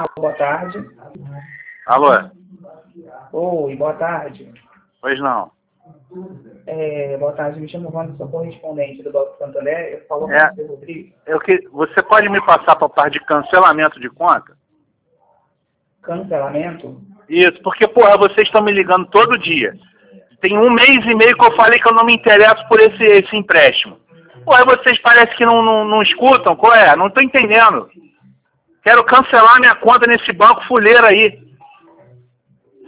Boa tarde. Alô? Oi, boa tarde. Pois não. Boa tarde, me chamo Wanda, sou correspondente do Banco Santo André. Eu falo com o Sr. Rodrigo. Você pode me passar para a parte de cancelamento de conta? Cancelamento? Isso, porque, porra, vocês estão me ligando todo dia. Tem 1 mês e meio que eu falei que eu não me interesso por esse empréstimo. Porra, vocês parecem que não escutam, qual é? Não estou entendendo. Quero cancelar minha conta nesse banco fuleiro aí.